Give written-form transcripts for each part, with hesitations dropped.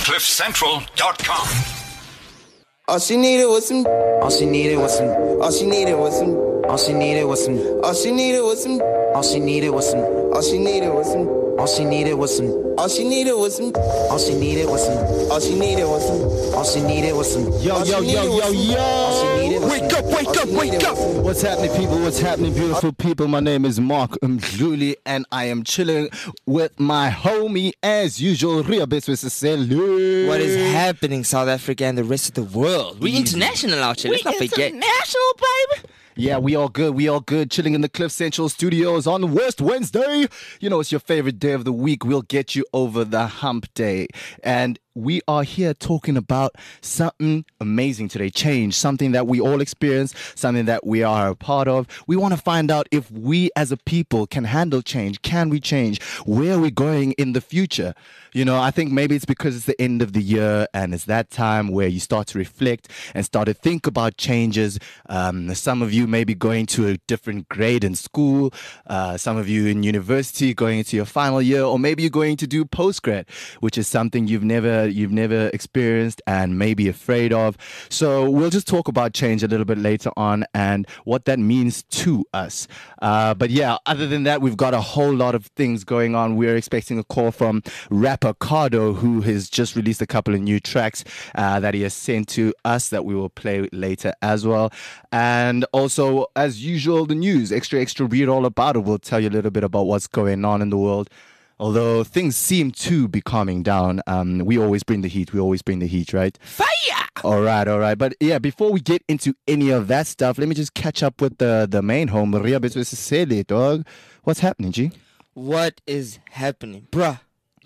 CliffCentral.com. All she needed was some. All she needed was some. All she needed was some. All she needed was some. All she needed was some. All she needed was some. All she needed was some. All she needed was some. All she needed was some. All she needed was some. All she needed was some. All she needed was some. Yo, yo, yo, yo, yo! Wake up, wake up, wake up! What's happening, people? What's happening, beautiful people? My name is Mark Mdluli, and I am chilling with my homie, as usual, Ria Beswesiselu. What is happening, South Africa and the rest of the world? We're international out here. Let's not forget. International, baby! Yeah, we all good. We all good. Chilling in the Cliff Central Studios on Worst Wednesday. You know, it's your favorite day of the week. We'll get you over the hump day. And we are here talking about something amazing today. Change, something that we all experience, something that we are a part of. We want to find out if we as a people can handle change. Can we change? Where are we going in the future? You know, I think maybe it's because it's the end of the year and it's that time where you start to reflect and start to think about changes. Some of you may be going to a different grade in school. Some of you in university going into your final year, or maybe you're going to do postgrad, which is something you've never experienced and maybe afraid of. So we'll just talk about change a little bit later on and what that means to us. But yeah, other than that, we've got a whole lot of things going on. We're expecting a call from rapper Cardo, who has just released a couple of new tracks that he has sent to us that we will play later as well. And also, as usual, the news, extra, read all about it. We'll tell you a little bit about what's going on in the world. Although things seem to be calming down, we always bring the heat. Right? Fire! All right. But yeah, before we get into any of that stuff, let me just catch up with the main home, Ria Beswesiselu, dog. What's happening, G? What is happening, bruh?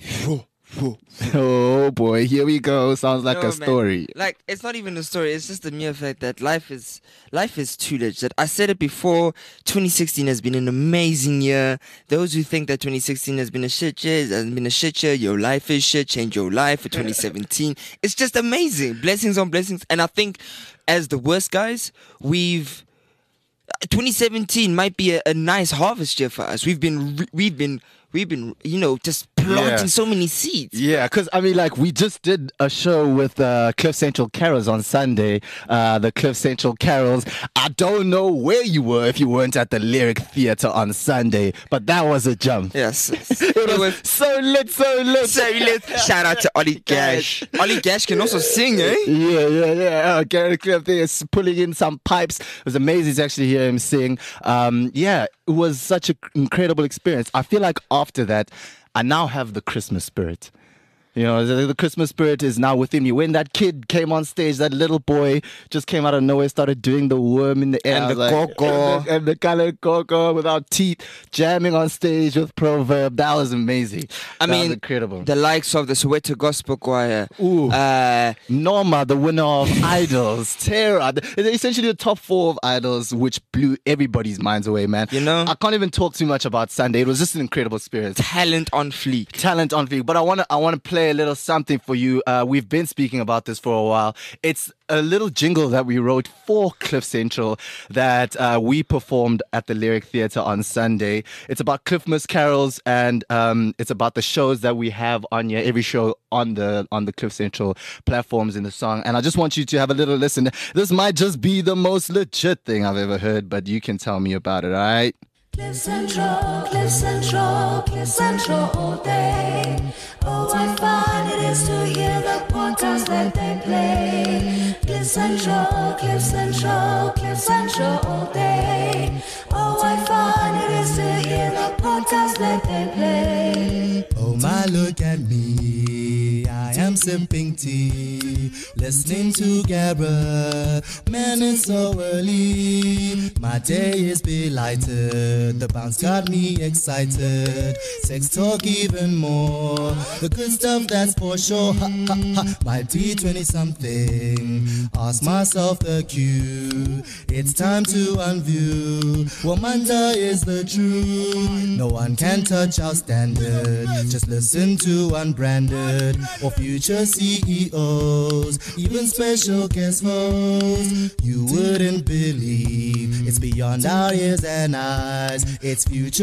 Oh boy, here we go. Sounds like a story. Man. Like, it's not even a story. It's just the mere fact that life is too legit. I said it before. 2016 has been an amazing year. Those who think that 2016 has been a shit year, it hasn't been a shit year. Your life is shit. Change your life for 2017. It's just amazing. Blessings on blessings. And I think as the worst guys, 2017 might be a nice harvest year for us. We've been, you know, just planting so many seeds. Yeah, because I mean, like, we just did a show with Cliff Central Carols on Sunday. The Cliff Central Carols. I don't know where you were if you weren't at the Lyric Theatre on Sunday, but that was a jump. Yes, it was so lit. Shout out to Ollie Gash. Ollie Gash can also sing, eh? Yeah. Gary Cliff there is pulling in some pipes. It was amazing to actually hear him sing. Yeah, it was such an incredible experience. I feel like after that, I now have the Christmas spirit. You know, the Christmas spirit is now within me. When that kid came on stage, that little boy just came out of nowhere, started doing the worm in the air. And the coco. And the colored coco without teeth, jamming on stage with Proverb. That was amazing. That was incredible. The likes of the Soweto Gospel Choir. Ooh. Norma, the winner of Idols. Tara. Essentially the top 4 of Idols, which blew everybody's minds away, man. You know? I can't even talk too much about Sunday. It was just an incredible experience. Talent on fleek. But I want to play a little something for you. We've been speaking about this for a while. It's a little jingle that we wrote for Cliff Central that we performed at the Lyric Theatre on Sunday. It's about Cliffmas carols, and it's about the shows that we have on here, every show on the Cliff Central platforms in the song. And I just want you to have a little listen. This might just be the most legit thing I've ever heard, but you can tell me about it, all right? Cliff Central, Cliff Central, Cliff Central all day. Oh, I find it is to hear the podcast that they play. Cliff Central, Cliff Central, Cliff Central all day. Oh, I find it is to hear the podcast that they play. Oh my, look at me, I am sipping tea, listening to Garrett. Man, it's so early, my day is belighted. The bounce got me excited, sex talk even more. The good stuff that's for sure. My D20 something, ask myself the cue. It's time to unview. Womanda is the truth. No one can touch our standard. Just listen to Unbranded or future CEO. shows, even special guest hosts. You wouldn't believe it's beyond our ears and eyes. It's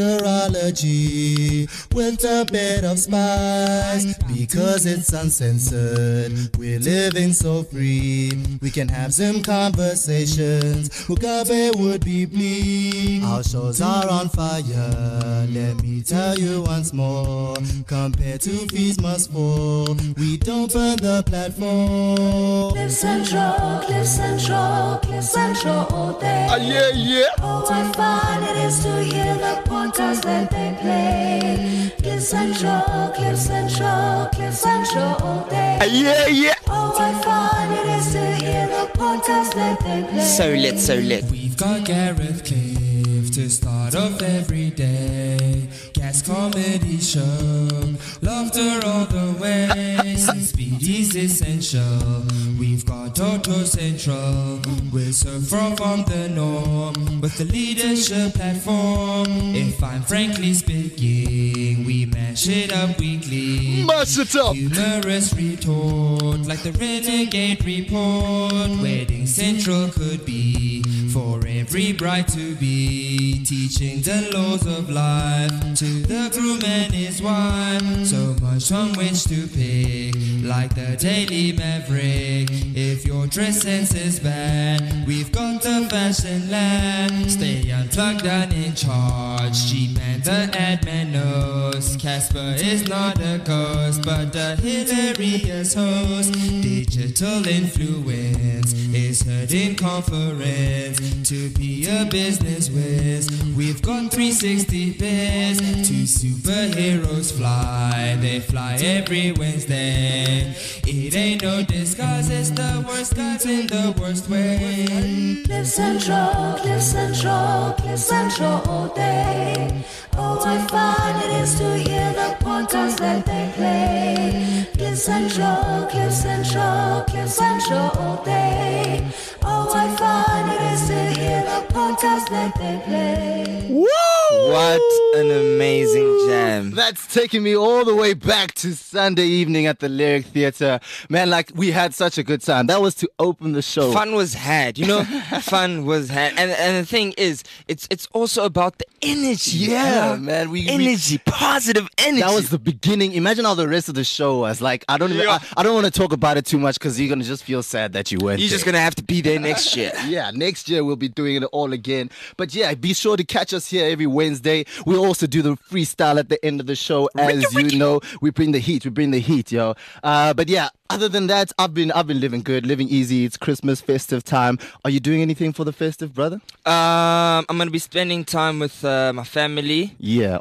futurology with a bit of spice. Because it's uncensored, we're living so free. We can have some conversations. Mugabe would be bleak. Our shows are on fire. Let me tell you once more. Compared to fees must fall, we don't burn the platform. Cliff Central, Cliff Central, Cliff Central all day. Yeah, yeah. Oh, I find it is to hear the pointers that they play. Cliff Central, Cliff Central, Cliff Central all day. Yeah, yeah. Oh, I find it is to hear the pointers that they play. So lit, so lit. We've got Gareth Cliff to start off every day. Gas comedy show, laughter all the way. Since speed is essential, we've got Toto Central. We're so far from the norm with the leadership platform. If I'm frankly speaking, we mash it up weekly. Mash it up. Humorous retort like the Renegade Report. Wedding Central could be for every bride to be, teaching the laws of life to the groom and his wife. So much from which to pick, like the Daily Maverick. If your dress sense is bad, we've got the fashion land. Stay unplugged and in charge. G-Man the admin knows Casper is not a ghost, but a hilarious host. Digital influence is heard in conference. To be a business whiz, we've got 360 biz. Two superheroes fly, they fly every Wednesday. It ain't no disguise, it's the worst guys in the worst way. Cliff Central, Cliff Central, Cliff Central all day. Oh, I find it is to hear the pointers that they play. Cliff Central, Cliff Central, Cliff Central all day. Oh, I find it is to hear the pointers that they play. Woo! What an amazing jam. That's taking me all the way back to Sunday evening at the Lyric Theatre. Man, like, we had such a good time. That was to open the show. Fun was had, you know. Fun was had, and the thing is, it's also about the energy. Yeah, man. Energy, positive energy. That was the beginning. Imagine how the rest of the show was. Like, I don't want to talk about it too much because you're gonna just feel sad that you weren't. You're just gonna have to be there next year. Yeah, next year we'll be doing it all again. But yeah, be sure to catch us here every Wednesday. We'll also do the freestyle at the end of the show. As you know, we bring the heat, yo. But yeah, other than that, I've been living good, living easy. It's Christmas, festive time. Are you doing anything for the festive, brother? I'm gonna be spending time with my family. Yeah,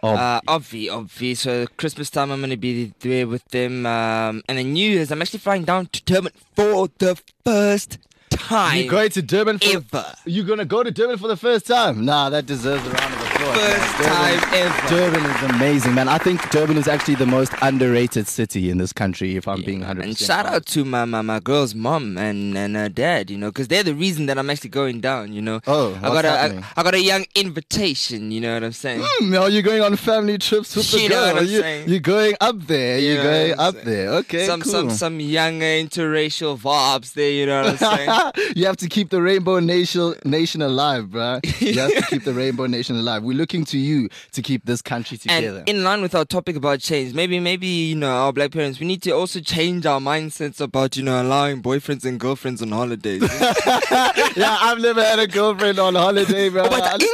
obvi. So Christmas time, I'm gonna be there with them. And then New Year's, I'm actually flying down to Durban for the first time. You're going to Durban ever. You're gonna go to Durban for the first time? Nah, that deserves a round of applause. First time ever. Durban is amazing, man. I think Durban is actually the most underrated city in this country, if I'm being 100%. And shout out to my girl's mom and her dad, you know, because they're the reason that I'm actually going down, you know. Oh, I got a young invitation, you know what I'm saying? Are you going on family trips with the You girl? know what I'm saying? You're going up there. You You're know going what I'm up saying? there. Okay, cool. Some younger interracial vibes there, you know what I'm saying? You have to keep the Rainbow Nation alive, bruh. You have to keep the Rainbow Nation alive. We're looking to you to keep this country together. And in line with our topic about change, maybe you know, our black parents, we need to also change our mindsets about, you know, allowing boyfriends and girlfriends on holidays. Yeah, I've never had a girlfriend on holiday, bro.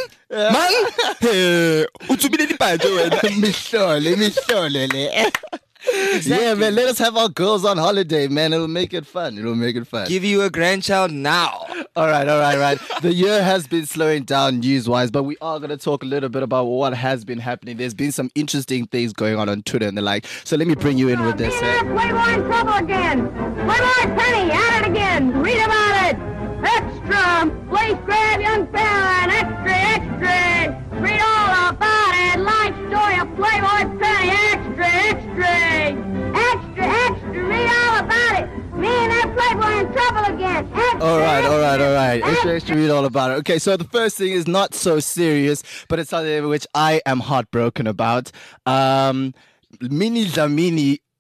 Yeah, man, let us have our girls on holiday, man. It'll make it fun. Give you a grandchild now. All right. The year has been slowing down news-wise, but we are going to talk a little bit about what has been happening. There's been some interesting things going on Twitter and the like. So let me bring you in with this. Playboy in trouble again. Playboy Penny at it again. Read about it. Extra. Place grab young fella. Extra. Read all about it. Life story of Playboy Penny. Extra. Read all about it. Me and that Playboy in trouble again. All right. Extra, read all about it. Okay, so the first thing is not so serious, but it's something which I am heartbroken about. Minnie Dlamini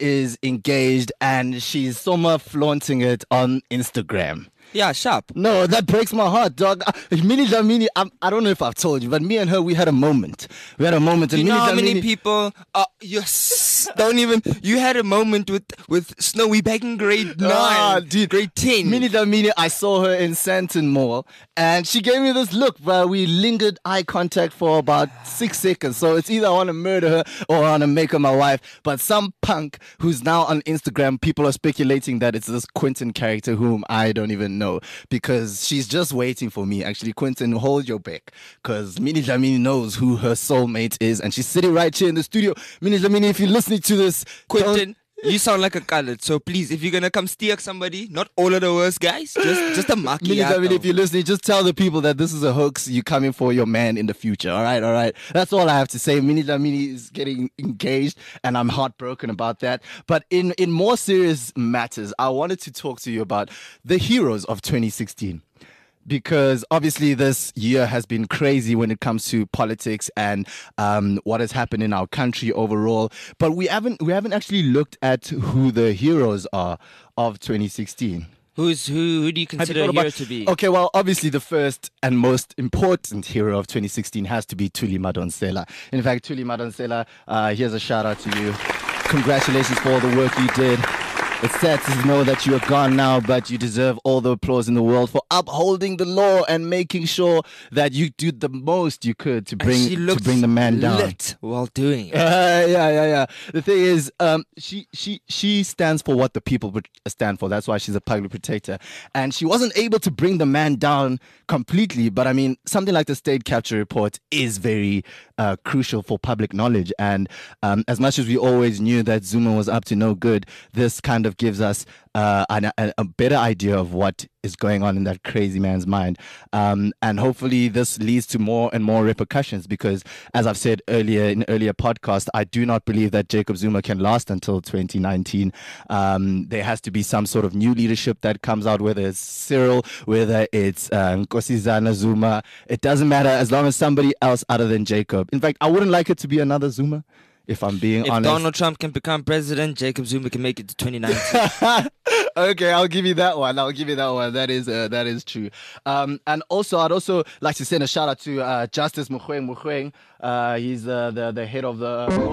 is engaged and she's somewhere flaunting it on Instagram. Yeah, sharp. No, that breaks my heart, dog. Minnie Dlamini, I don't know if I've told you, but me and her, we had a moment. We had a moment. Do you and know Minnie how many Dlamini- people? Yes, don't even. You had a moment with Snowy back in grade 9, dude. grade 10. Minnie Dlamini, I saw her in Santon Mall, and she gave me this look, bro. We lingered eye contact for about 6 seconds. So it's either I want to murder her or I want to make her my wife. But some punk who's now on Instagram, people are speculating that it's this Quentin character whom I don't even know, because she's just waiting for me. Actually, Quentin, hold your back, because Minnie Dlamini knows who her soulmate is, and she's sitting right here in the studio. Minnie Dlamini, if you're listening to this, Quentin, you sound like a colored. So please, if you're gonna come steer somebody, not all of the worst guys, just a Minnie Dlamini, if you're listening, just tell the people that this is a hoax. You're coming for your man in the future. All right. That's all I have to say. Minnie Dlamini is getting engaged, and I'm heartbroken about that. But in more serious matters, I wanted to talk to you about the heroes of 2016. Because obviously this year has been crazy when it comes to politics and what has happened in our country overall. But we haven't actually looked at who the heroes are of 2016. Who do you consider a hero to be? Okay, well, obviously the first and most important hero of 2016 has to be Thuli Madonsela. In fact, Thuli Madonsela, here's a shout out to you. Congratulations for all the work you did. It's sad to know that you are gone now, but you deserve all the applause in the world for upholding the law and making sure that you did the most you could to bring the man down. Lit while doing it. Yeah. The thing is, she stands for what the people stand for. That's why she's a public protector, and she wasn't able to bring the man down completely. But I mean, something like the state capture report is very crucial for public knowledge. And as much as we always knew that Zuma was up to no good, this kind of gives us a better idea of what is going on in that crazy man's mind. And hopefully this leads to more and more repercussions, because as I've said earlier in earlier podcasts, I do not believe that Jacob Zuma can last until 2019. There has to be some sort of new leadership that comes out, whether it's Cyril, whether it's Nkosazana Zuma. It doesn't matter, as long as somebody else other than Jacob. In fact, I wouldn't like it to be another Zuma, if I'm being honest. If Donald Trump can become president, Jacob Zuma can make it to 2019. Okay, I'll give you that one. That is true. And also, I'd also like to send a shout out to Justice Mogoeng. He's the head of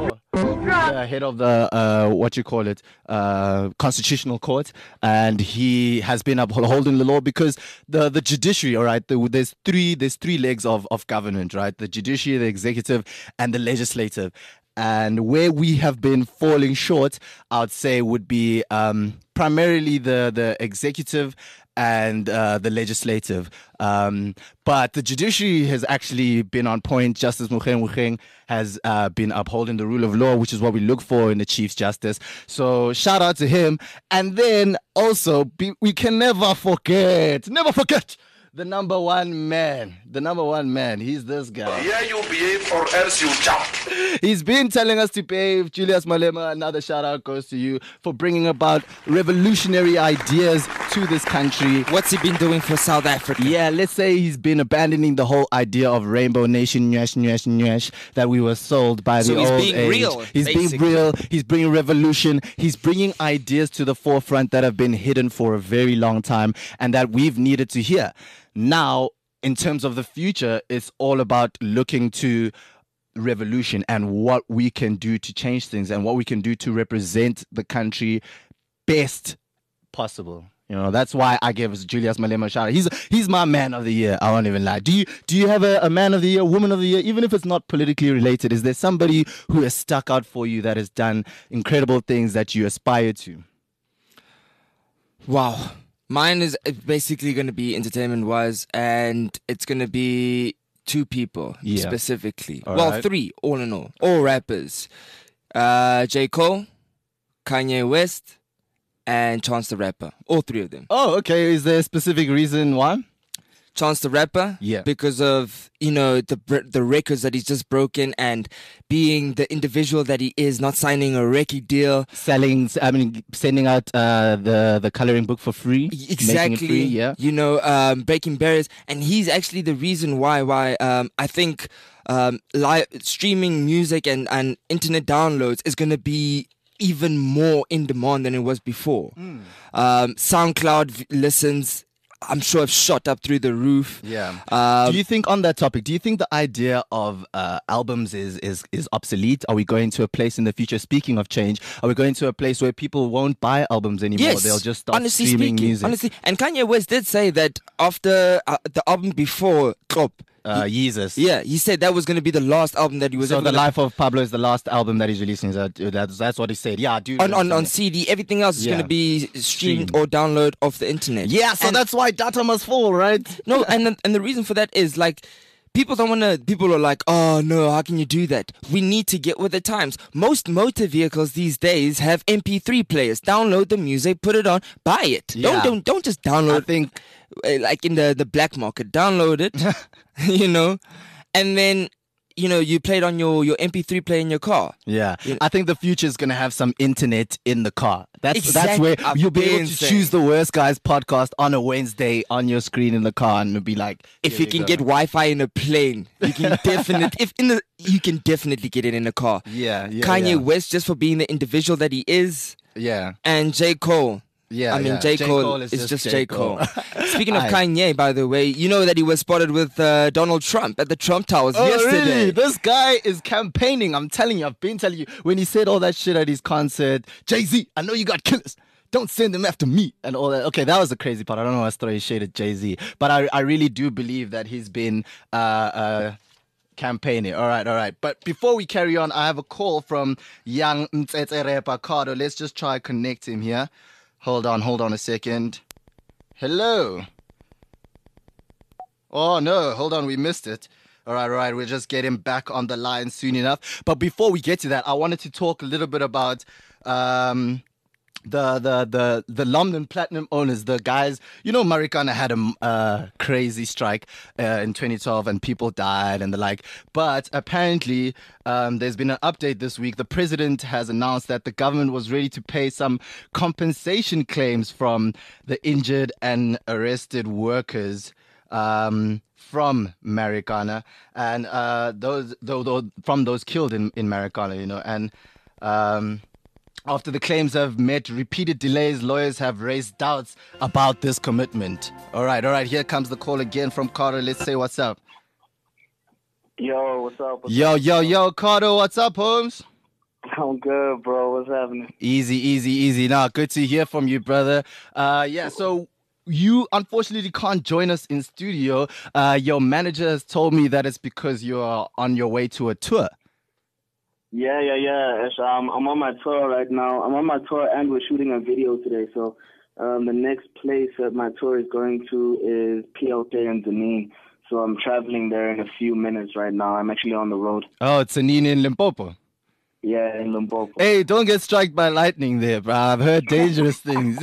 the Constitutional Court, and he has been upholding the law, because the judiciary, all right, there's three legs of government, right? The judiciary, the executive, and the legislative. And where we have been falling short, I would say, would be primarily the executive and the legislative. But the judiciary has actually been on point. Justice Mogoeng has been upholding the rule of law, which is what we look for in the Chief Justice. So shout out to him. And then also, we can never forget the number one man. He's this guy. Here you behave or else you jump. He's been telling us to behave. Julius Malema, another shout out goes to you for bringing about revolutionary ideas to this country. What's he been doing for South Africa? Yeah, let's say he's been abandoning the whole idea of Rainbow Nation, nyash, that we were sold by the old age. He's being real. He's bringing revolution. He's bringing ideas to the forefront that have been hidden for a very long time and that we've needed to hear. Now, in terms of the future, it's all about looking to revolution and what we can do to change things and what we can do to represent the country best possible. You know, that's why I give Julius Malema a shout out. He's my man of the year. I won't even lie. Do you have a man of the year, woman of the year, even if it's not politically related? Is there somebody who has stuck out for you that has done incredible things that you aspire to? Wow. Mine is basically going to be entertainment-wise, and it's going to be two people specifically. Three, all in all rappers. J. Cole, Kanye West, and Chance the Rapper. All three of them. Oh, okay. Is there a specific reason why? Chance the Rapper, because of, you know, the records that he's just broken, and being the individual that he is, not signing a record deal, sending out the coloring book for free, exactly, making it free, you know, breaking barriers, and he's actually the reason why I think live streaming music and internet downloads is going to be even more in demand than it was before. SoundCloud listens, I'm sure, have shot up through the roof. Do you think, on that topic, do you think the idea of albums is obsolete? Are we going to a place in the future, speaking of change, are we going to a place where people won't buy albums anymore? Yes, They'll just start honestly streaming speaking, music? Honestly, and Kanye West did say that after the album before Klop, Yeezus. yeah, he said that was going to be the last album that he was So ever the gonna- Life of Pablo is the last album that he's releasing. That's what he said. Yeah, dude. on CD. Everything else is Yeah. going to be streamed Streamed. or download off the internet. Yeah, so And- that's why data must fall, right? No, and the reason for that is like people don't want to. People are like, oh no, how can you do that? We need to get with the times. Most motor vehicles these days have MP3 players. Download the music, put it on, buy it. Yeah. Don't just download. I think like in the black market. Download it, you know, and then you play it on your MP3 player in your car. Yeah, You- I think the future is going to have some internet in the car. That's Exactly. where I've you'll be able been to saying. choose the Worst Guys podcast on a Wednesday on your screen in the car, and it'll be like, If here you can go. get Wi-Fi in a plane, you can definitely. You can definitely get it in a car. yeah, Kanye yeah. West, just for being the individual that he is, yeah, and J. Cole. yeah. I mean, yeah. J. Cole is is just J. Cole. Speaking of Aye. Kanye, by the way, you know that he was spotted with Donald Trump at the Trump Towers Oh, yesterday. really? This guy is campaigning. I'm telling you, I've been telling you. When he said all that shit at his concert, Jay-Z, I know you got killers. Don't send them after me and all that. Okay, that was the crazy part. I don't know why I started shade at Jay-Z. But I really do believe that he's been campaigning. All right. But before we carry on, I have a call from young Mtsetse rapper Cardo. Let's just try connect him here. Hold on a second. Hello. Oh, no. Hold on. We missed it. All right. We'll just get him back on the line soon enough. But before we get to that, I wanted to talk a little bit about the London Platinum owners, the guys. You know, Marikana had a crazy strike in 2012 and people died and the like. But apparently, there's been an update this week. The president has announced that the government was ready to pay some compensation claims from the injured and arrested workers from Marikana and from those killed in Marikana, you know. And after the claims have met repeated delays, lawyers have raised doubts about this commitment. All right. Here comes the call again from Carter. Let's say what's up. Yo, what's up? Yo, Carter, what's up, Holmes? I'm good, bro. What's happening? Easy. Nah, good to hear from you, brother. So you unfortunately can't join us in studio. Your manager has told me that it's because you're on your way to a tour. Yeah. I'm on my tour right now. I'm on my tour and we're shooting a video today. So the next place that my tour is going to is PLK and Zanin. So I'm traveling there in a few minutes right now. I'm actually on the road. Oh, it's Anini in Limpopo. Yeah, in Limpopo. Hey, don't get struck by lightning there, bro. I've heard dangerous things.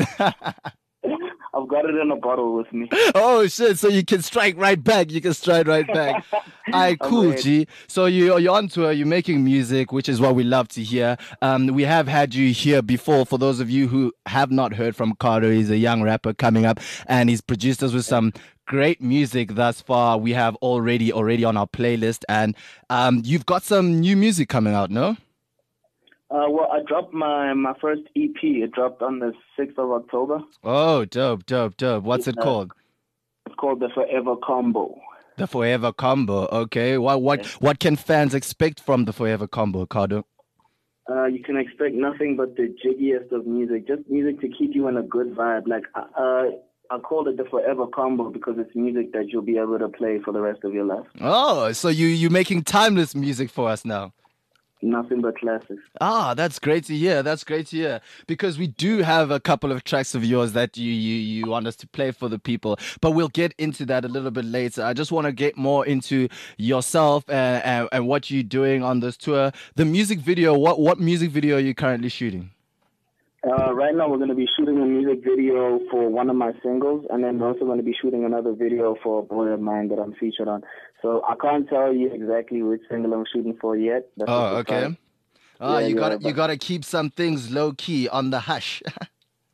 I've got it in a bottle with me. Oh shit! So you can strike right back. Alright, cool, ready. G. So you're on tour. You're making music, which is what we love to hear. We have had you here before. For those of you who have not heard from Carter, he's a young rapper coming up, and he's produced us with some great music thus far. We have already on our playlist, and you've got some new music coming out, no? Well, I dropped my first EP. It dropped on the 6th of October. Oh, dope. What's it called? It's called The Forever Combo. The Forever Combo. Okay. What can fans expect from the Forever Combo, Cardo? You can expect nothing but the jiggiest of music, just music to keep you in a good vibe. Like I called it the Forever Combo because it's music that you'll be able to play for the rest of your life. Oh, so you're making timeless music for us now. Nothing but classics. Ah, that's great to hear. Because we do have a couple of tracks of yours that you want us to play for the people. But we'll get into that a little bit later. I just want to get more into yourself and what you're doing on this tour. The music video, what music video are you currently shooting? Right now we're going to be shooting a music video for one of my singles, and then we're also going to be shooting another video for a boy of mine that I'm featured on. So I can't tell you exactly which single I'm shooting for yet. That's Oh, okay. Yeah, You gotta keep some things low key on the hush. So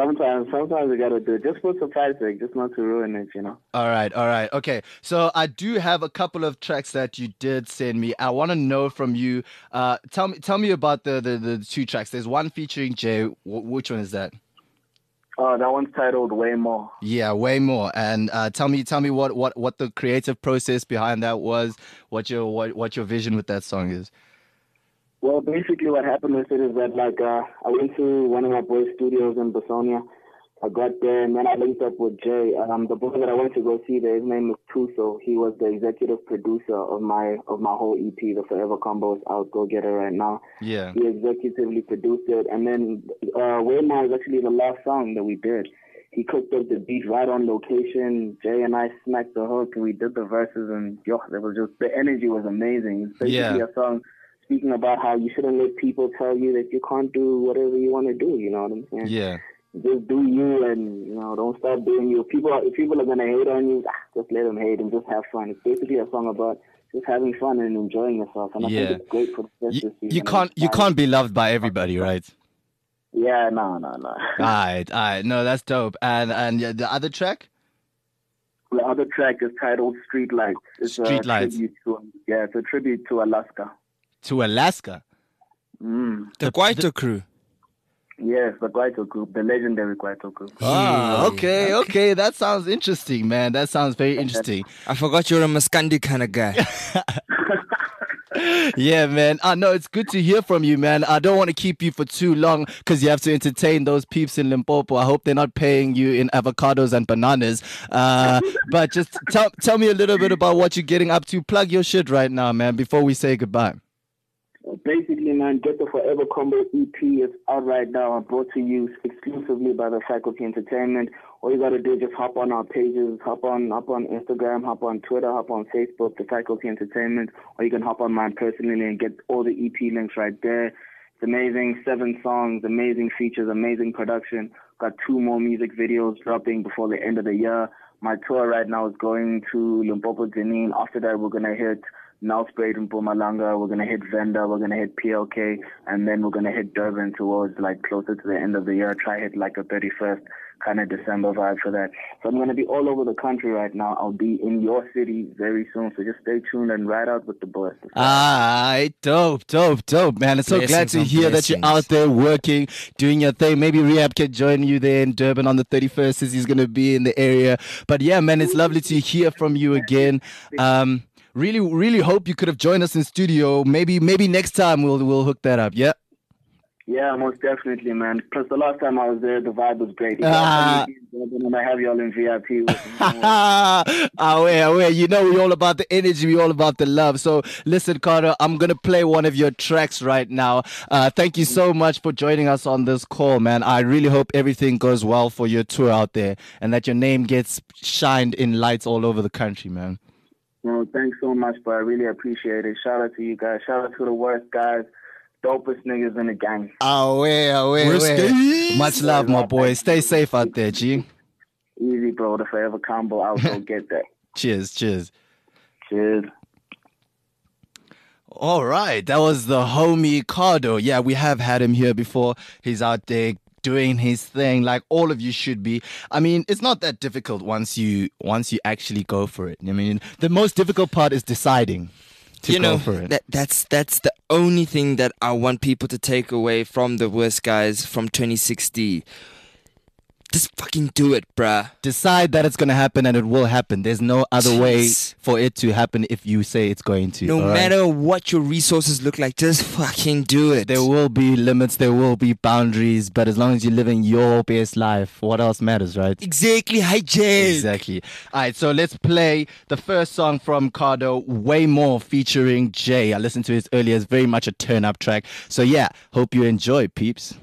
sometimes you gotta do it just for surprise sake, just not to ruin it, you know. All right. Okay. So I do have a couple of tracks that you did send me. I want to know from you. Tell me about the two tracks. There's one featuring Jay. Which one is that? Oh, that one's titled Way More. Yeah, Way More. And tell me what the creative process behind that was. What your vision with that song is. Well, basically what happened with it is that, like, I went to one of my boys' studios in Basonia. I got there, and then I linked up with Jay. The boy that I went to go see there, his name is Tuso. He was the executive producer of my whole EP, The Forever Combo. Is out, go get it right now. Yeah. He executively produced it. And then Way More is actually the last song that we did. He cooked up the beat right on location. Jay and I smacked the hook, and we did the verses, and there was just, the energy was amazing. It's basically a song speaking about how you shouldn't let people tell you that you can't do whatever you want to do, you know what I'm saying? Yeah. Just do you, and, you know, don't stop doing you. If people are going to hate on you, just let them hate and just have fun. It's basically a song about just having fun and enjoying yourself. And I think it's great for the festive season. You can't be loved by everybody, right? Yeah, no. All right. No, that's dope. And the other track? The other track is titled Street Lights. It's Street Lights. It's a tribute to Alaska. To Alaska? The Kwaito crew. Yes, the Kwaito group, the legendary Kwaito group. Ah, okay. That sounds interesting, man. That sounds very interesting. I forgot you're a Maskandi kind of guy. Yeah, man. No, it's good to hear from you, man. I don't want to keep you for too long because you have to entertain those peeps in Limpopo. I hope they're not paying you in avocados and bananas. But just tell me a little bit about what you're getting up to. Plug your shit right now, man, before we say goodbye. Basically, man, Get the Forever Combo EP is out right now and brought to you exclusively by the Faculty Entertainment. All you gotta do is just hop on our pages, hop on Instagram, hop on Twitter, hop on Facebook, the Faculty Entertainment, or you can hop on mine personally and get all the EP links right there. It's amazing, 7 songs, amazing features, amazing production. Got 2 more music videos dropping before the end of the year. My tour right now is going to Limpopo, Benin. After that, we're gonna hit Nelspruit in Mpumalanga, we're going to hit Venda, we're going to hit PLK, and then we're going to hit Durban towards, like, closer to the end of the year, try hit, like, a 31st kind of December vibe for that. So I'm going to be all over the country right now. I'll be in your city very soon, so just stay tuned and ride out with the boys. Dope, man. I'm so glad to hear that you're out there working, doing your thing. Maybe Rehab can join you there in Durban on the 31st since he's going to be in the area. But yeah, man, it's lovely to hear from you again. Really hope you could have joined us in studio. Maybe next time we'll hook that up. Yeah. Yeah, most definitely, man. Plus, the last time I was there, the vibe was great. And I have y'all in VIP. You know, we're all about the energy. We're all about the love. So, listen, Carter, I'm going to play one of your tracks right now. Thank you so much for joining us on this call, man. I really hope everything goes well for your tour out there and that your name gets shined in lights all over the country, man. Well, thanks so much, bro. I really appreciate it. Shout out to you guys. Shout out to the worst guys. Dopest niggas in the gang. Much love, my boy. Stay safe out there, G. Easy, bro. The Forever Combo. I'll go get that. Cheers. All right. That was the homie Cardo. Yeah, we have had him here before. He's out there doing his thing like all of you should be. I mean, it's not that difficult once you actually go for it. I mean, the most difficult part is deciding to go for it. That's the only thing that I want people to take away from the worst guys from 2016. Just fucking do it, bruh. Decide that it's going to happen and it will happen. There's no other way for it to happen if you say it's going to. No matter what your resources look like, just fucking do it. There will be limits, there will be boundaries, but as long as you're living your best life, what else matters, right? Exactly, hi Jay. Exactly. All right, so let's play the first song from Cardo, Way More, featuring Jay. I listened to it earlier, it's very much a turn-up track. So yeah, hope you enjoy, peeps.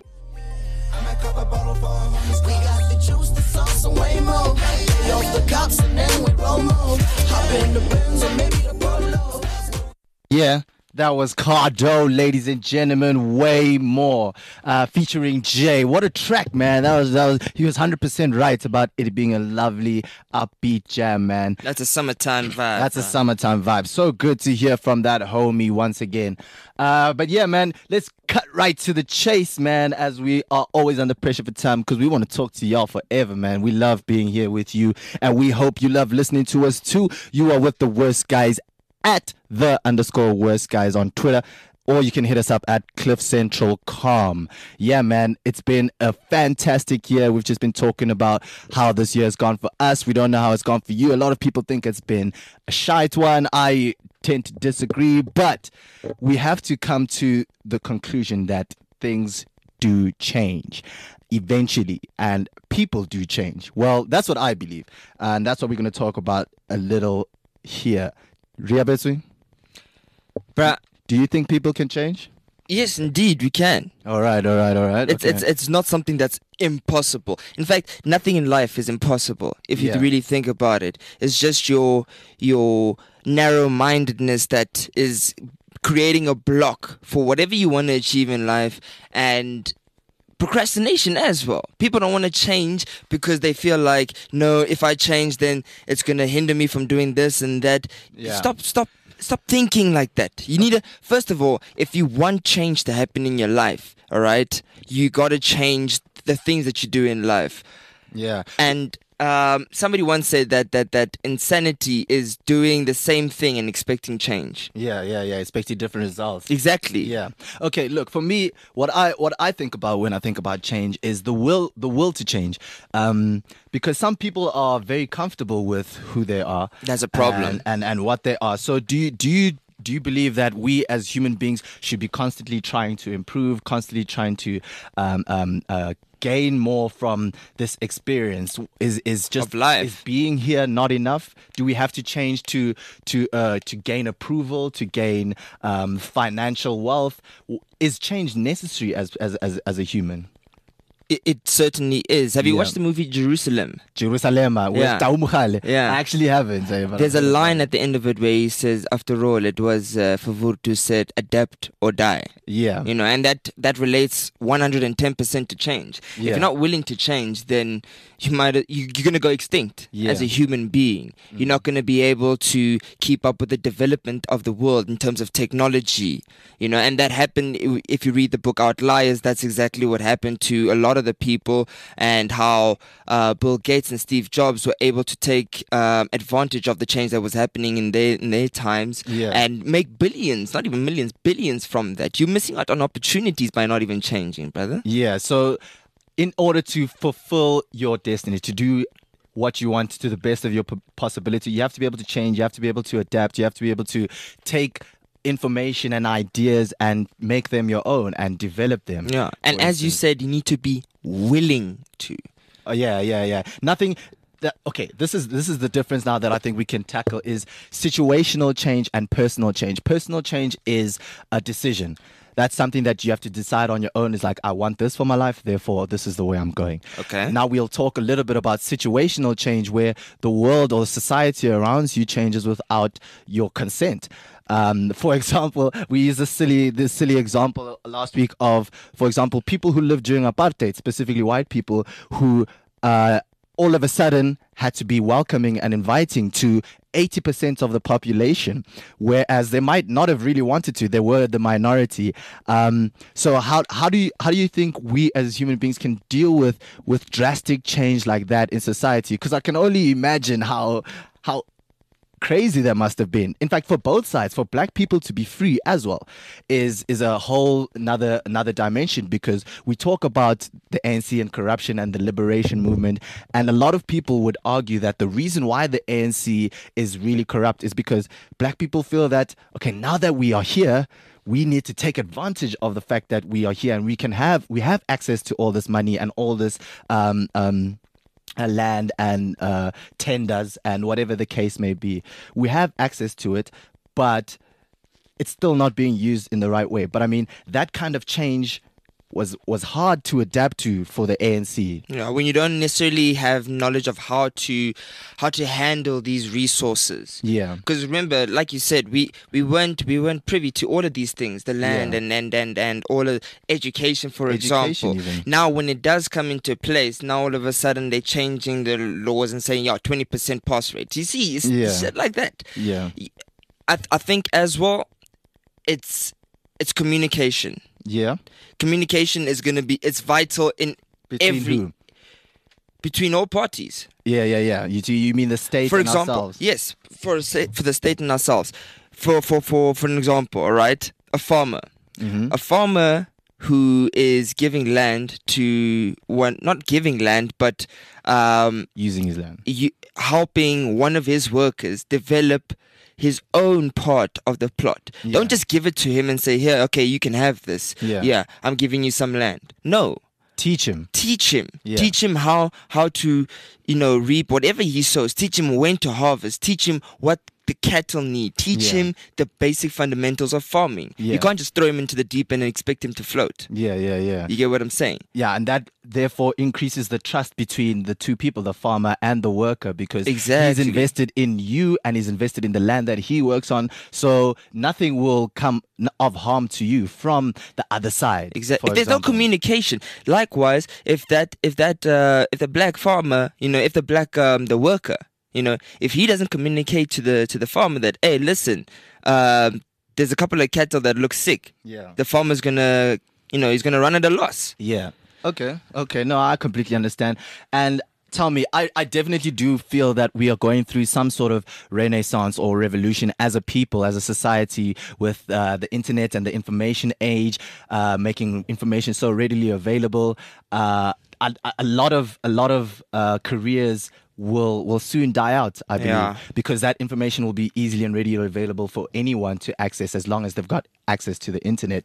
Way more. Pay off the cops and then we roll more. Hop in the Benz or maybe the Polo. Yeah, That was Cardo, ladies and gentlemen. Way more, featuring Jay. What a track, man! That was. He was 100% right about it being a lovely, upbeat jam, man. That's a summertime vibe. That's a summertime vibe. So good to hear from that homie once again. But yeah, man, let's cut right to the chase, man, as we are always under pressure for time because we want to talk to y'all forever, man. We love being here with you, and we hope you love listening to us too. You are with the worst guys at _worst guys on Twitter, or you can hit us up at cliffcentral.com. Yeah, man, it's been a fantastic year. We've just been talking about how this year has gone for us. We don't know how it's gone for you. A lot of people think it's been a shite one. I tend to disagree, but we have to come to the conclusion that things do change eventually, and people do change. Well, that's what I believe, and that's what we're going to talk about a little here. Ria Betsy, Bruh, do you think people can change? yes, indeed, we can. All right. It's not something that's impossible. In fact, nothing in life is impossible if you Yeah. really think about it. It's just your narrow-mindedness that is creating a block for whatever you want to achieve in life, and procrastination as well. People don't want to change because they feel like, no, if I change, then it's going to hinder me from doing this and that. Yeah. Stop thinking like that. You need to, first of all, if you want change to happen in your life, all right, you got to change the things that you do in life. Yeah. And somebody once said that insanity is doing the same thing and expecting change. Yeah. Expecting different results. Exactly. Yeah. Okay. Look, for me, what I think about when I think about change is the will to change. Because some people are very comfortable with who they are. That's a problem. And what they are. So do you believe that we as human beings should be constantly trying to improve, constantly trying to gain more from this experience? Is just Of life. Is being here not enough? Do we have to change to gain approval, to gain financial wealth? Is change necessary as a human? It certainly is. Have you Yeah. watched the movie Jerusalem? Jerusalem, Yeah. with Tau Mukhale. Yeah. I actually haven't. There's a line at the end of it where he says, after all, it was Favurtu said, adapt or die. Yeah. You know, and that relates 110% to change. If Yeah. you're not willing to change, then you're going to go extinct Yeah. as a human being. You're not going to be able to keep up with the development of the world in terms of technology. You know, and that happened, if you read the book Outliers, that's exactly what happened to a lot of the people, and how Bill Gates and Steve Jobs were able to take advantage of the change that was happening in their times, Yeah. and make billions, not even millions, billions from that. You're missing out on opportunities by not even changing, brother. Yeah. So, in order to fulfill your destiny, to do what you want to the best of your possibility, you have to be able to change. You have to be able to adapt. You have to be able to take information and ideas and make them your own and develop them. Yeah, and for as you instance. said, you need to be willing to. Yeah. Nothing. Okay, this is the difference now that I think we can tackle is situational change and personal change. Personal change is a decision. That's something that you have to decide on your own. Is like, I want this for my life, therefore this is the way I'm going. Okay. Now we'll talk a little bit about situational change, where the world or society around you changes without your consent. For example, we used this silly example last week of, for example, people who lived during apartheid, specifically white people who all of a sudden had to be welcoming and inviting to 80% of the population, whereas they might not have really wanted to. They were the minority. So how do you think we as human beings can deal with drastic change like that in society? Because I can only imagine how crazy that must have been. In fact, for both sides, for black people to be free as well is a whole another dimension, because we talk about the ANC and corruption and the liberation movement, and a lot of people would argue that the reason why the ANC is really corrupt is because black people feel that, okay, now that we are here, we need to take advantage of the fact that we are here and we have access to all this money and all this land and tenders and whatever the case may be. We have access to it, but it's still not being used in the right way. But I mean, that kind of change was hard to adapt to for the ANC. You know, when you don't necessarily have knowledge of how to handle these resources. Yeah. Because remember, like you said, we weren't privy to all of these things, the land and all of education, for example. Even. Now, when it does come into place, now all of a sudden they're changing the laws and saying, 20% pass rate. You see, it's shit like that. Yeah. I think as well, it's communication. Yeah. Communication is going to be, it's vital in between all parties. Yeah. You mean the state for and example, ourselves? Yes, for the state and ourselves. For an example, all right, a farmer. Mm-hmm. A farmer who is giving land to not giving land, but using his land, helping one of his workers develop his own part of the plot. Yeah. Don't just give it to him and say, here, okay, you can have this. Yeah, I'm giving you some land. No. Teach him. Yeah. Teach him how to, reap whatever he sows. Teach him when to harvest. Teach him what the cattle need. Teach him the basic fundamentals of farming. Yeah. You can't just throw him into the deep end and expect him to float. Yeah. You get what I'm saying? Yeah, and that therefore increases the trust between the two people, the farmer and the worker, because he's invested in you and he's invested in the land that he works on. So nothing will come of harm to you from the other side. Exactly. If there's no communication, likewise, if the black farmer, if the black the worker, if he doesn't communicate to the farmer that, hey, listen, there's a couple of cattle that look sick. Yeah. The farmer's gonna, he's gonna run at a loss. Yeah. Okay. No, I completely understand. And tell me, I definitely do feel that we are going through some sort of renaissance or revolution as a people, as a society, with the internet and the information age, making information so readily available. A lot of careers will soon die out, I believe, because that information will be easily and readily available for anyone to access as long as they've got access to the internet.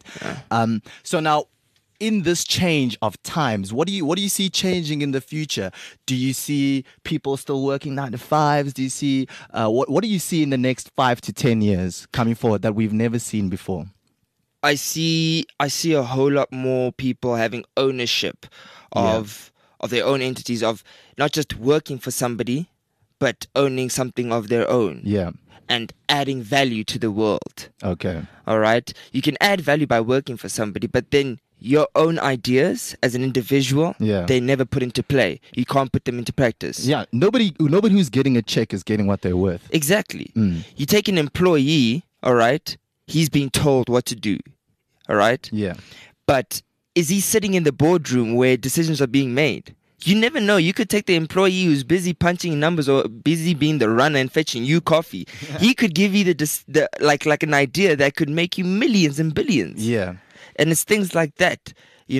So now, in this change of times, what do you see changing in the future? Do you see people still working 9 to 5s? Do you see what do you see in the next 5 to 10 years coming forward that we've never seen before? I see a whole lot more people having ownership of their own entities, of not just working for somebody, but owning something of their own. Yeah. And adding value to the world. Okay. All right. You can add value by working for somebody, but then your own ideas as an individual, they never put into play. You can't put them into practice. Yeah. Nobody who's getting a check is getting what they're worth. Exactly. You take an employee, all right, he's being told what to do. All right? Yeah. But is he sitting in the boardroom where decisions are being made? You never know. You could take the employee who's busy punching numbers or busy being the runner and fetching you coffee. He could give you the like an idea that could make you millions and billions. Yeah. And it's things like that. You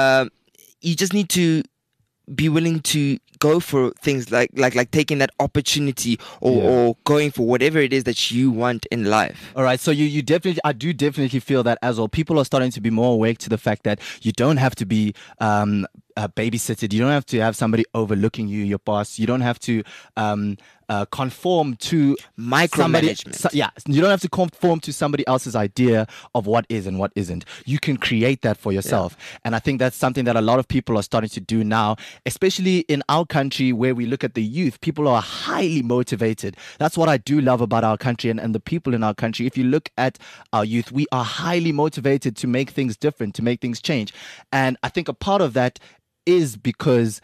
just need to be willing to go for things like taking that opportunity or going for whatever it is that you want in life. All right. So I do definitely feel that as well. People are starting to be more awake to the fact that you don't have to be babysitted. You don't have to have somebody overlooking you, your boss. You don't have to conform to micromanagement. You don't have to conform to somebody else's idea of what is and what isn't. You can create that for yourself. And I think that's something that a lot of people are starting to do now, especially in our country where we look at the youth. People are highly motivated. That's what I do love about our country and the people in our country. If you look at our youth, we are highly motivated to make things different, to make things change. And I think a part of that is because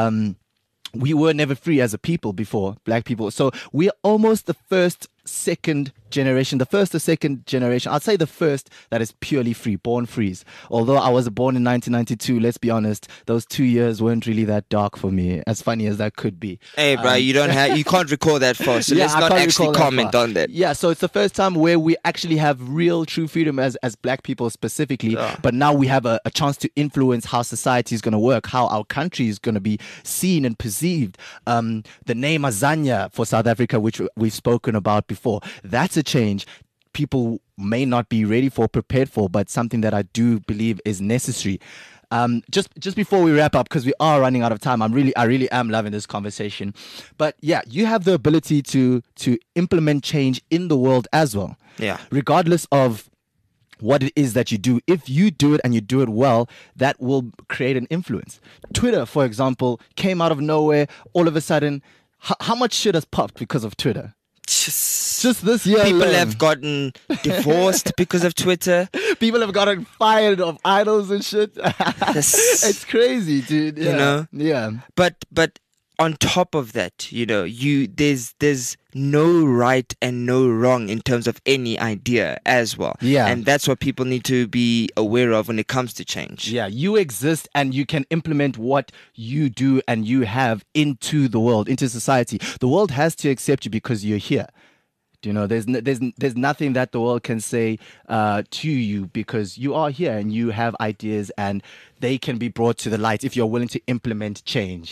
we were never free as a people before, black people. So we're almost the first or second generation. I'd say the first that is purely free, born freeze. Although I was born in 1992, let's be honest, those 2 years weren't really that dark for me, as funny as that could be. Hey, bro, you can't recall that far, so let's not actually comment on that. Yeah, so it's the first time where we actually have real, true freedom as black people specifically. But now we have a chance to influence how society is going to work, how our country is going to be seen and perceived. The name Azania for South Africa, which we've spoken about before, that's a change people may not be ready for, prepared for, but something that I do believe is necessary. Just before we wrap up, because we are running out of time, I really am loving this conversation. But yeah, you have the ability to implement change in the world as well. Yeah. Regardless of what it is that you do. If you do it and you do it well, that will create an influence. Twitter, for example, came out of nowhere. All of a sudden, how much shit has popped because of Twitter? Just this year People alone. have gotten divorced because of Twitter. People have gotten fired of idols and shit. It's crazy, dude. Yeah. You know? Yeah. But on top of that, you know, there's no right and no wrong in terms of any idea as well. Yeah. And that's what people need to be aware of when it comes to change. Yeah, you exist and you can implement what you do and you have into the world, into society. The world has to accept you because you're here. You know, there's nothing that the world can say to you because you are here and you have ideas and they can be brought to the light if you're willing to implement change.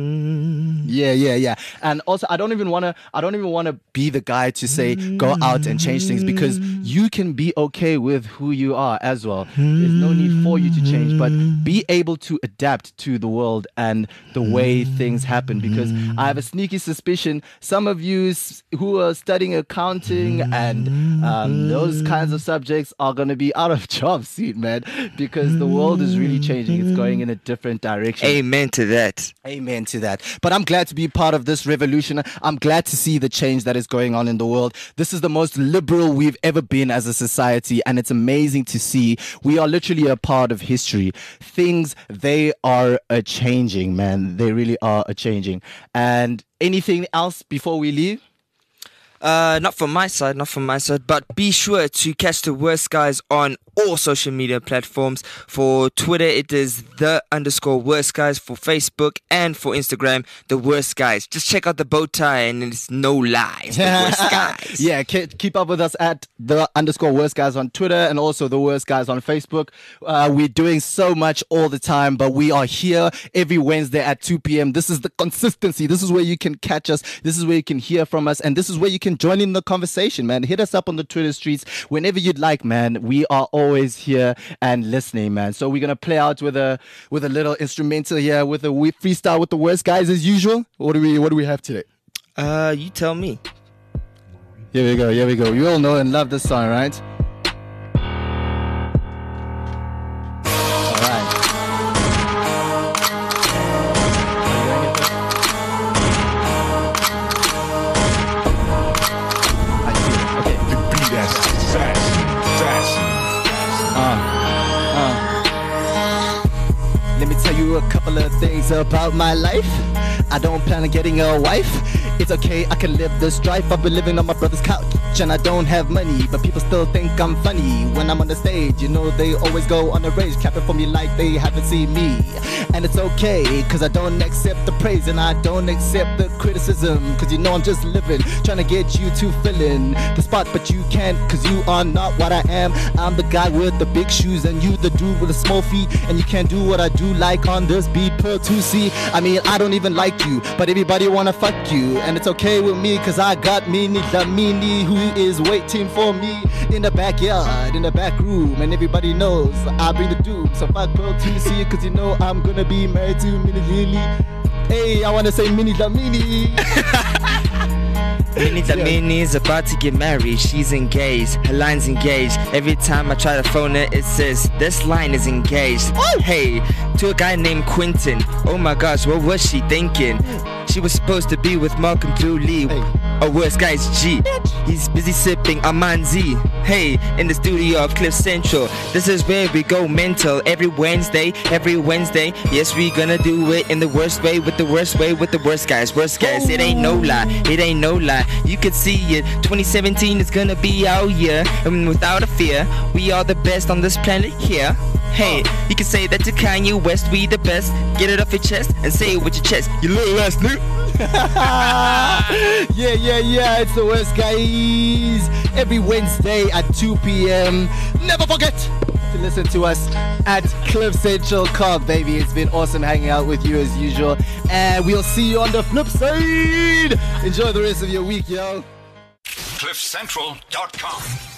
Yeah. And also, I don't even want to be the guy to say go out and change things, because you can be okay with who you are as well. There's no need for you to change, but be able to adapt to the world and the way things happen, because I have a sneaky suspicion some of you who are studying accounting and those kinds of subjects are going to be out of jobs soon, man, because the world is really changing. It's going in a different direction. Amen to that. Amen to that. But I'm glad to be part of this revolution. I'm glad to see the change that is going on in the world. This is the most liberal we've ever been as a society, and it's amazing to see. We are literally a part of history. Things, they are changing, man. They really are changing. And anything else before we leave? Not from my side, but be sure to catch the Worst Guys on all social media platforms. For Twitter, it is _Worst Guys. For Facebook and for Instagram, the Worst Guys. Just check out the bow tie and it's no lie. The Worst Guys. Yeah, keep up with us at the _Worst Guys on Twitter and also the Worst Guys on Facebook. We're doing so much all the time, but we are here every Wednesday at 2 p.m. This is the consistency. This is where you can catch us. This is where you can hear from us. And this is where you can join in the conversation, man. Hit us up on the Twitter streets whenever you'd like, man. We are always here and listening, man. So we're gonna play out with a little instrumental here with a freestyle with the Worst Guys as usual. What do we have today? You tell me. Here we go. You all know and love this song, right? Let me tell you a couple of things about my life. I don't plan on getting a wife. It's okay, I can live this strife. I've been living on my brother's couch and I don't have money, but people still think I'm funny when I'm on the stage. You know, they always go on the rage, clapping for me like they haven't seen me. And it's okay, cause I don't accept the praise and I don't accept the criticism, cause you know I'm just living, trying to get you to fill in the spot, but you can't, cause you are not what I am. I'm the guy with the big shoes and you the dude with the small feet, and you can't do what I do like on this beat per 2C. I mean, I don't even like you, but everybody wanna fuck you, and it's okay with me, cause I got Mini Lamini who is waiting for me in the backyard, in the back room, and everybody knows I bring the doom. So fuck Pearl 2C, cause you know I'm gonna be married to Mini Lily. Hey, I wanna say Mini Lamini. Mini Lamini is about to get married. She's engaged, her line's engaged. Every time I try to phone her, it says this line is engaged. Hey, to a guy named Quentin. Oh my gosh, what was she thinking? She was supposed to be with Malcolm Dooley. Our Worst Guy's G. He's busy sipping Amanzi. Hey, in the studio of Cliff Central. This is where we go mental every Wednesday. Yes, we gonna do it in the worst way, with the worst way, with the worst guys. Worst guys, it ain't no lie. You can see it. 2017 is gonna be our year, and without a fear, we are the best on this planet here. Hey, you can say that to Kanye West, we the best. Get it off your chest and say it with your chest, you little ass nigga. Yeah, it's the Worst Guys. Every Wednesday at 2 p.m. Never forget to listen to us at Cliff Central Club, baby. It's been awesome hanging out with you as usual, and we'll see you on the flip side. Enjoy the rest of your week, yo. CliffCentral.com